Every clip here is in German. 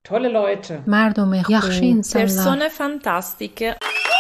Tolle Leute. مردم خوب. Persone fantastiche.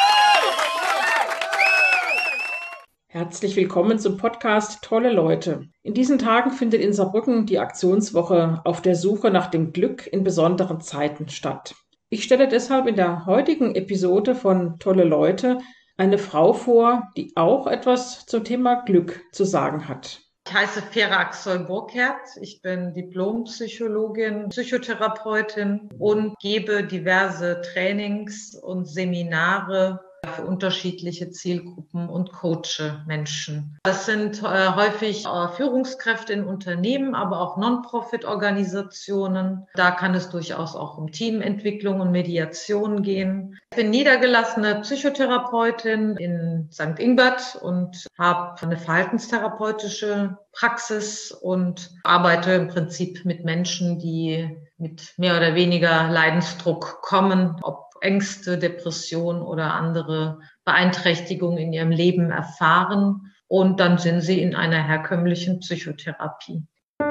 Herzlich willkommen zum Podcast Tolle Leute. In diesen Tagen findet in Saarbrücken die Aktionswoche auf der Suche nach dem Glück in besonderen Zeiten statt. Ich stelle deshalb in der heutigen Episode von Tolle Leute eine Frau vor, die auch etwas zum Thema Glück zu sagen hat. Ich heiße Vera Axel-Burkert, ich bin Diplompsychologin, Psychotherapeutin und gebe diverse Trainings und Seminare für unterschiedliche Zielgruppen und coache Menschen. Das sind häufig Führungskräfte in Unternehmen, aber auch Non-Profit-Organisationen. Da kann es durchaus auch um Teamentwicklung und Mediation gehen. Ich bin niedergelassene Psychotherapeutin in St. Ingbert und habe eine verhaltenstherapeutische Praxis und arbeite im Prinzip mit Menschen, die mit mehr oder weniger Leidensdruck kommen, ob Ängste, Depressionen oder andere Beeinträchtigungen in ihrem Leben erfahren. Und dann sind sie in einer herkömmlichen Psychotherapie.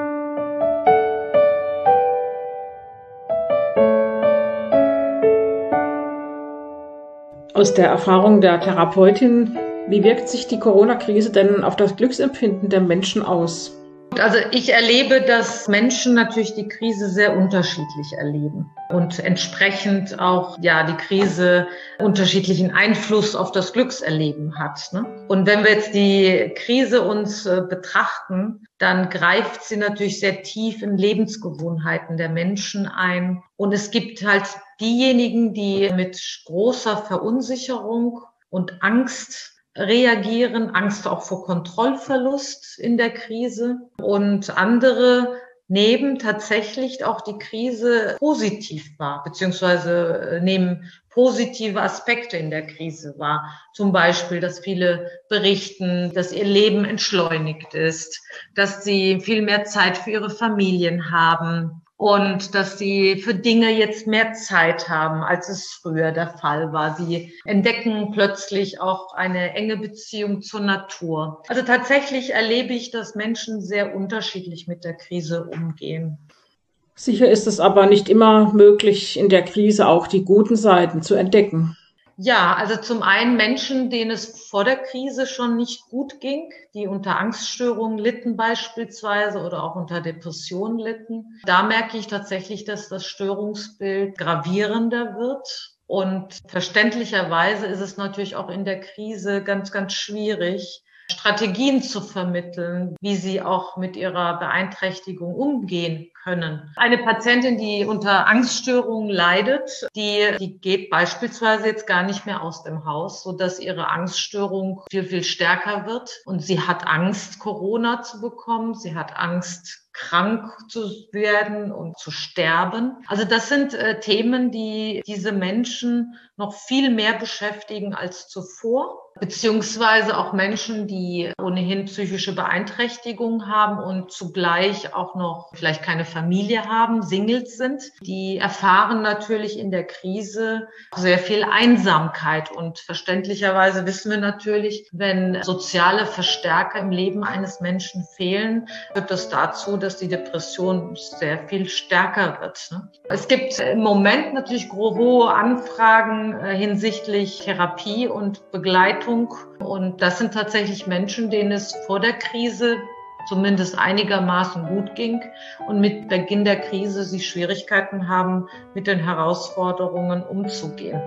Aus der Erfahrung der Therapeutin, wie wirkt sich die Corona-Krise denn auf das Glücksempfinden der Menschen aus? Also ich erlebe, dass Menschen natürlich die Krise sehr unterschiedlich erleben und entsprechend auch die Krise unterschiedlichen Einfluss auf das Glückserleben hat. Und wenn wir jetzt die Krise uns betrachten, dann greift sie natürlich sehr tief in Lebensgewohnheiten der Menschen ein. Und es gibt halt diejenigen, die mit großer Verunsicherung und Angst reagieren, Angst auch vor Kontrollverlust in der Krise, und andere nehmen tatsächlich auch die Krise positiv wahr, beziehungsweise nehmen positive Aspekte in der Krise wahr. Zum Beispiel, dass viele berichten, dass ihr Leben entschleunigt ist, dass sie viel mehr Zeit für ihre Familien haben und dass sie für Dinge jetzt mehr Zeit haben, als es früher der Fall war. Sie entdecken plötzlich auch eine enge Beziehung zur Natur. Also tatsächlich erlebe ich, dass Menschen sehr unterschiedlich mit der Krise umgehen. Sicher ist es aber nicht immer möglich, in der Krise auch die guten Seiten zu entdecken. Ja, also zum einen Menschen, denen es vor der Krise schon nicht gut ging, die unter Angststörungen litten beispielsweise oder auch unter Depressionen litten. Da merke ich tatsächlich, dass das Störungsbild gravierender wird. Und verständlicherweise ist es natürlich auch in der Krise ganz, ganz schwierig, Strategien zu vermitteln, wie sie auch mit ihrer Beeinträchtigung umgehen können. Eine Patientin, die unter Angststörungen leidet, die geht beispielsweise jetzt gar nicht mehr aus dem Haus, sodass ihre Angststörung viel, viel stärker wird. Und sie hat Angst, Corona zu bekommen. Sie hat Angst, krank zu werden und zu sterben. Also das sind Themen, die diese Menschen noch viel mehr beschäftigen als zuvor. Beziehungsweise auch Menschen, die ohnehin psychische Beeinträchtigungen haben und zugleich auch noch vielleicht keine Familie haben, Singles sind, die erfahren natürlich in der Krise sehr viel Einsamkeit. Und verständlicherweise wissen wir natürlich, wenn soziale Verstärker im Leben eines Menschen fehlen, führt das dazu, dass die Depression sehr viel stärker wird. Es gibt im Moment natürlich hohe Anfragen hinsichtlich Therapie und Begleitung. Und das sind tatsächlich Menschen, denen es vor der Krise zumindest einigermaßen gut ging und mit Beginn der Krise sie Schwierigkeiten haben, mit den Herausforderungen umzugehen.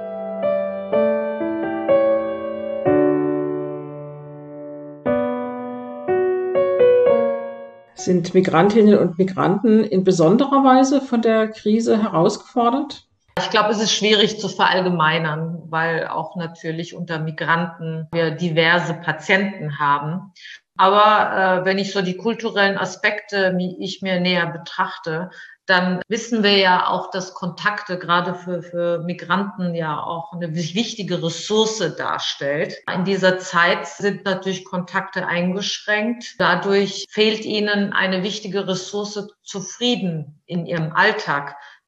Sind Migrantinnen und Migranten in besonderer Weise von der Krise herausgefordert? Ich glaube, es ist schwierig zu verallgemeinern, weil auch natürlich unter Migranten wir diverse Patienten haben. Aber wenn ich so die kulturellen Aspekte ich mir näher betrachte, dann wissen wir ja auch, dass Kontakte gerade für Migranten ja auch eine wichtige Ressource darstellt. In dieser Zeit sind natürlich Kontakte eingeschränkt. Dadurch fehlt ihnen eine wichtige Ressource zu Frieden in ihrem Alltag,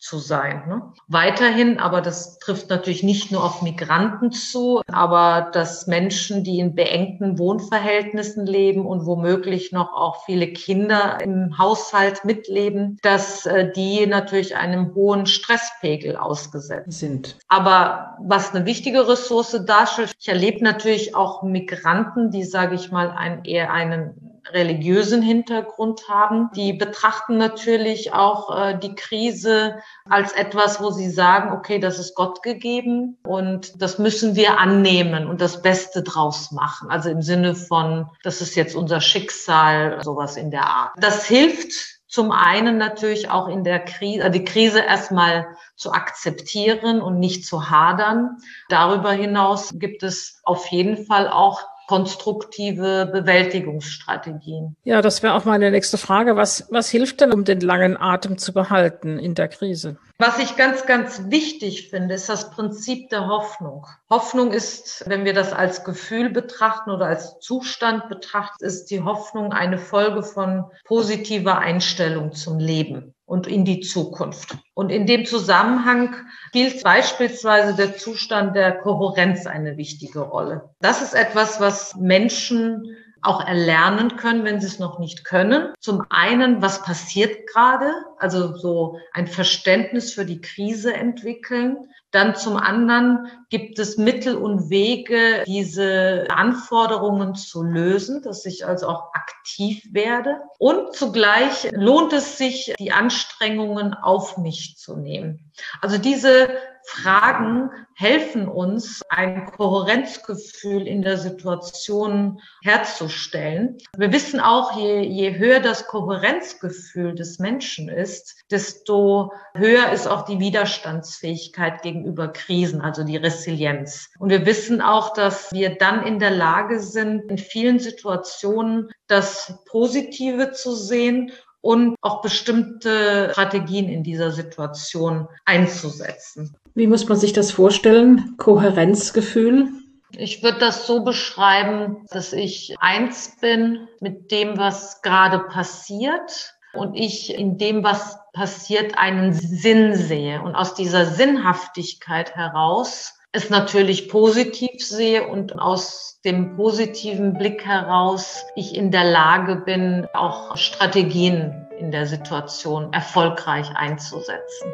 zu sein. Ne? Weiterhin, aber das trifft natürlich nicht nur auf Migranten zu, aber dass Menschen, die in beengten Wohnverhältnissen leben und womöglich noch auch viele Kinder im Haushalt mitleben, dass die natürlich einem hohen Stresspegel ausgesetzt sind. Aber was eine wichtige Ressource darstellt, ich erlebe natürlich auch Migranten, die, sage ich mal, eher einen religiösen Hintergrund haben. Die betrachten natürlich auch die Krise als etwas, wo sie sagen, okay, das ist Gott gegeben und das müssen wir annehmen und das Beste draus machen. Also im Sinne von, das ist jetzt unser Schicksal, sowas in der Art. Das hilft zum einen natürlich auch in der Krise, die Krise erstmal zu akzeptieren und nicht zu hadern. Darüber hinaus gibt es auf jeden Fall auch konstruktive Bewältigungsstrategien. Ja, das wäre auch meine nächste Frage. Was hilft denn, um den langen Atem zu behalten in der Krise? Was ich ganz, ganz wichtig finde, ist das Prinzip der Hoffnung. Hoffnung ist, wenn wir das als Gefühl betrachten oder als Zustand betrachten, ist die Hoffnung eine Folge von positiver Einstellung zum Leben und in die Zukunft. Und in dem Zusammenhang spielt beispielsweise der Zustand der Kohärenz eine wichtige Rolle. Das ist etwas, was Menschen auch erlernen können, wenn sie es noch nicht können. Zum einen, was passiert gerade? Also so ein Verständnis für die Krise entwickeln. Dann zum anderen gibt es Mittel und Wege, diese Anforderungen zu lösen, dass ich also auch aktiv werde. Und zugleich lohnt es sich, die Anstrengungen auf mich zu nehmen. Also diese Fragen helfen uns, ein Kohärenzgefühl in der Situation herzustellen. Wir wissen auch, je höher das Kohärenzgefühl des Menschen ist, desto höher ist auch die Widerstandsfähigkeit gegenüber Krisen, also die Resilienz. Und wir wissen auch, dass wir dann in der Lage sind, in vielen Situationen das Positive zu sehen und auch bestimmte Strategien in dieser Situation einzusetzen. Wie muss man sich das vorstellen? Kohärenzgefühl? Ich würde das so beschreiben, dass ich eins bin mit dem, was gerade passiert und ich in dem, was passiert, einen Sinn sehe und aus dieser Sinnhaftigkeit heraus es natürlich positiv sehe und aus dem positiven Blick heraus ich in der Lage bin, auch Strategien in der Situation erfolgreich einzusetzen.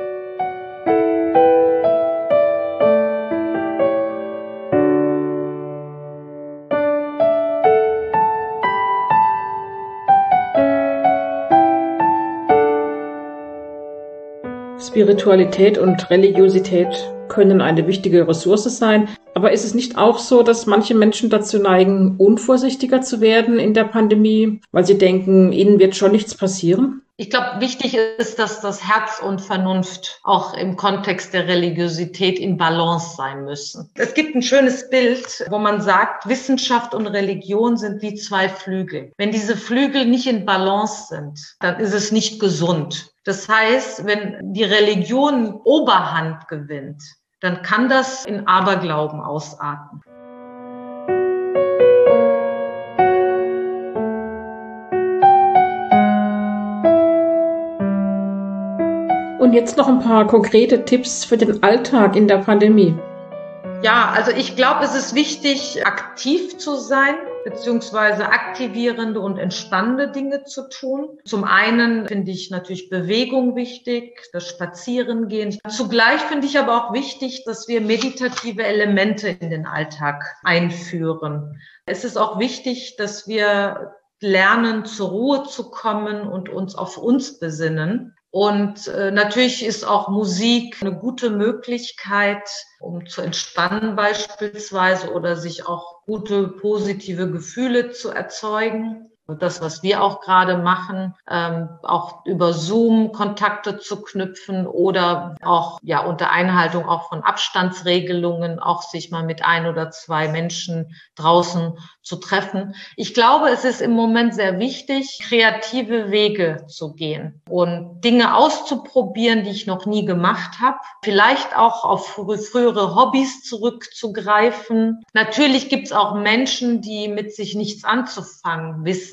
Spiritualität und Religiosität können eine wichtige Ressource sein. Aber ist es nicht auch so, dass manche Menschen dazu neigen, unvorsichtiger zu werden in der Pandemie, weil sie denken, ihnen wird schon nichts passieren? Ich glaube, wichtig ist, dass das Herz und Vernunft auch im Kontext der Religiosität in Balance sein müssen. Es gibt ein schönes Bild, wo man sagt, Wissenschaft und Religion sind wie zwei Flügel. Wenn diese Flügel nicht in Balance sind, dann ist es nicht gesund. Das heißt, wenn die Religion Oberhand gewinnt, dann kann das in Aberglauben ausarten. Und jetzt noch ein paar konkrete Tipps für den Alltag in der Pandemie. Ja, also ich glaube, es ist wichtig, aktiv zu sein, beziehungsweise aktivierende und entspannende Dinge zu tun. Zum einen finde ich natürlich Bewegung wichtig, das Spazierengehen. Zugleich finde ich aber auch wichtig, dass wir meditative Elemente in den Alltag einführen. Es ist auch wichtig, dass wir lernen, zur Ruhe zu kommen und uns auf uns besinnen. Und natürlich ist auch Musik eine gute Möglichkeit, um zu entspannen beispielsweise oder sich auch gute, positive Gefühle zu erzeugen. Und das, was wir auch gerade machen, auch über Zoom Kontakte zu knüpfen oder auch ja unter Einhaltung auch von Abstandsregelungen auch sich mal mit 1 oder 2 Menschen draußen zu treffen. Ich glaube, es ist im Moment sehr wichtig, kreative Wege zu gehen und Dinge auszuprobieren, die ich noch nie gemacht habe. Vielleicht auch auf frühere Hobbys zurückzugreifen. Natürlich gibt es auch Menschen, die mit sich nichts anzufangen wissen.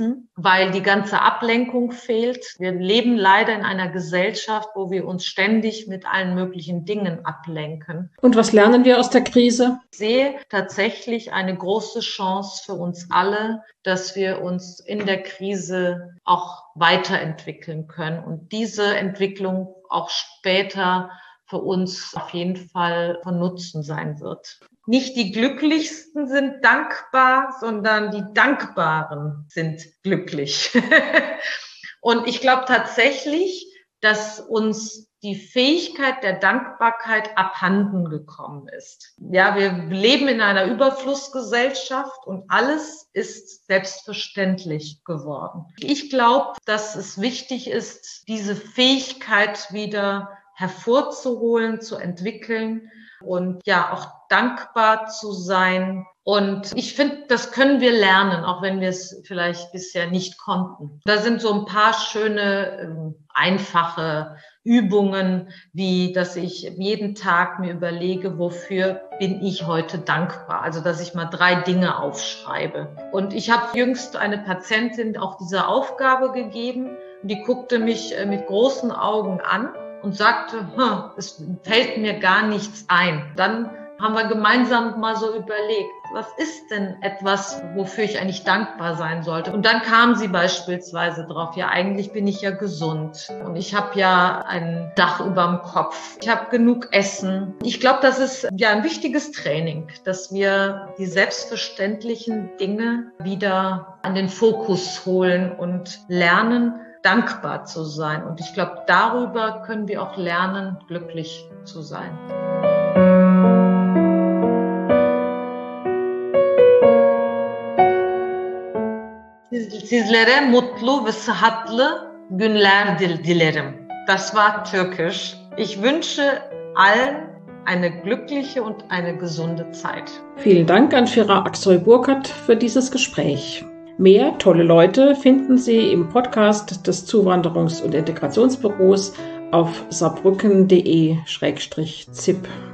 genießen, weil die ganze Ablenkung fehlt. Wir leben leider in einer Gesellschaft, wo wir uns ständig mit allen möglichen Dingen ablenken. Und was lernen wir aus der Krise? Ich sehe tatsächlich eine große Chance für uns alle, dass wir uns in der Krise auch weiterentwickeln können und diese Entwicklung auch später für uns auf jeden Fall von Nutzen sein wird. Nicht die Glücklichsten sind dankbar, sondern die Dankbaren sind glücklich. Und ich glaube tatsächlich, dass uns die Fähigkeit der Dankbarkeit abhanden gekommen ist. Ja, wir leben in einer Überflussgesellschaft und alles ist selbstverständlich geworden. Ich glaube, dass es wichtig ist, diese Fähigkeit wieder hervorzuholen, zu entwickeln und ja auch dankbar zu sein. Und ich finde, das können wir lernen, auch wenn wir es vielleicht bisher nicht konnten. Da sind so ein paar schöne, einfache Übungen, wie dass ich jeden Tag mir überlege, wofür bin ich heute dankbar. Also dass ich mal 3 Dinge aufschreibe. Und ich habe jüngst eine Patientin auch diese Aufgabe gegeben. Die guckte mich mit großen Augen an und sagte, es fällt mir gar nichts ein. Dann haben wir gemeinsam mal so überlegt, was ist denn etwas, wofür ich eigentlich dankbar sein sollte? Und dann kam sie beispielsweise drauf, ja, eigentlich bin ich ja gesund und ich habe ja ein Dach überm Kopf, ich habe genug Essen. Ich glaube, das ist ja ein wichtiges Training, dass wir die selbstverständlichen Dinge wieder an den Fokus holen und lernen, dankbar zu sein. Und ich glaube, darüber können wir auch lernen, glücklich zu sein. Sizlere mutlu ve sıhhatlı günler dilerim. Das war Türkisch. Ich wünsche allen eine glückliche und eine gesunde Zeit. Vielen Dank an Fira Aksoy-Burkhardt für dieses Gespräch. Mehr tolle Leute finden Sie im Podcast des Zuwanderungs- und Integrationsbüros auf saarbrücken.de/zip.